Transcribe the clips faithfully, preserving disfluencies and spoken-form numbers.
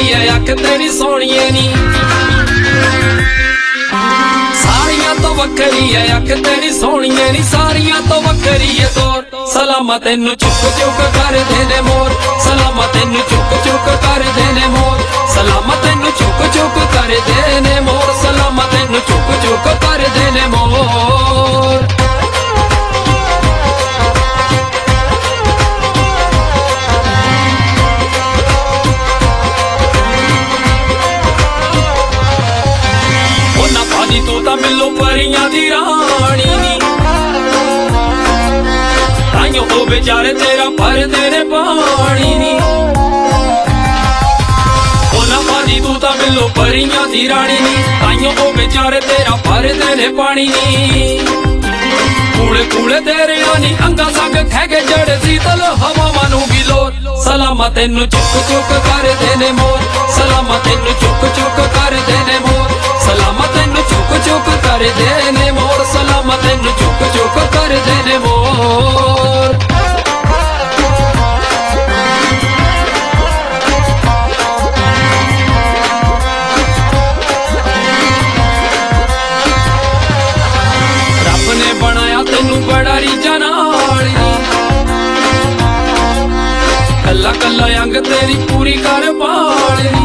है अख तेरी सोहणिए नी, सारियां तो वखरी है अख तेरी सोहणिए नी, सारियां तो वखरी है तोर। सलामा तेनू चुक चुक कर देने मोर, सलामा तेनू चुक चुक कर देने मोर, सलामा तेनू चुक चुक कर देने मोर, सलामा तेनू चुक चुक कर देने मोर। तू ता मिलो परियां दी रानी नी, ताइयों ओ बेचारे तेरा भर देने पानी नी। ओ ना भाजी तू ता मिलो परियां दी रानी नी, ताइयों ओ बेचारे तेरा भर देने पानी नी। कूड़े कूड़े तेरे आनी अंगा संग खैगे जड़ शीतल हवा मानू गिलोर। सलामा तेनू चुक चुक कर देने मोर, सलामा तेनू चुक चुक कर देने मोर, सलामा तेनू चुक चुक कर देने मोर, सलामा तेनू चुक चुक कर देने मोर। रब ने बनाया तेनू बड़ा रीझां नाल, कल्ला कल्ला अंग तेरी पूरी कर पालनी।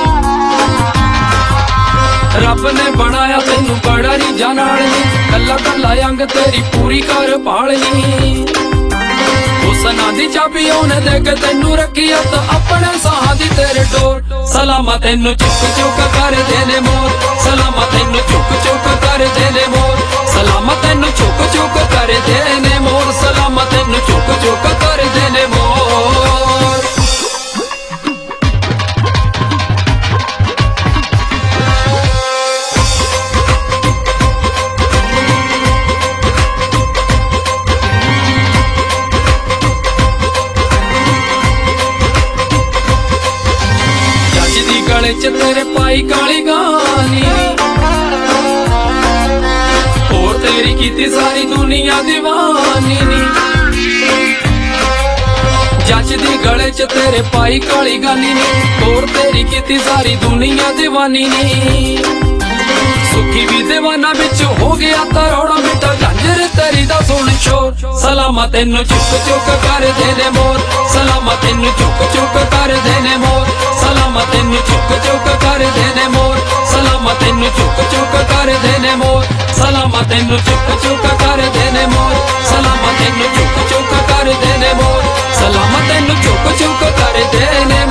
रब ने बनाया तेनू बड़ा रीझां नाल, कल्ला कल्ला अंग तेरी पूरी कर पालनी। हुस्ना दी चाबी ओने दे के तेनू रखी हथ अपने साह दी तेरे डोर। सलामा तेनू चुक चुक कर देने मोर, सलामा तेनू चुक चुक कर देने मोर, सलामा तेनू चुक चुक कर देने मोर, सलामा तेनू चुक चुक कर देने मोर। गले च तेरे पाई काली गानी, और तेरी कीती सारी दुनिया दीवानी नी। जच दी गले च तेरे पाई काली गानी नी, और तेरी कीती सारी दुनिया दीवानी नी। सुखी भी दीवाना बिच हो गया तरोड़ा मिटा झांझर तेरी दा सुन शोर। सलामा तेनू चुक चुक कर देने मोर, सलामा तेनू चुक चुक कर देने मोर, सलामा तेनू चुक चुक कर देने मोर, सलामा तेनू चुक चुक कर देने मोर, सलामा तेनू चुक चुक कर देने मोर, सलामा तेनू चुक चुक कर देने मोर, सलामा तेनू चुक चुक कर देने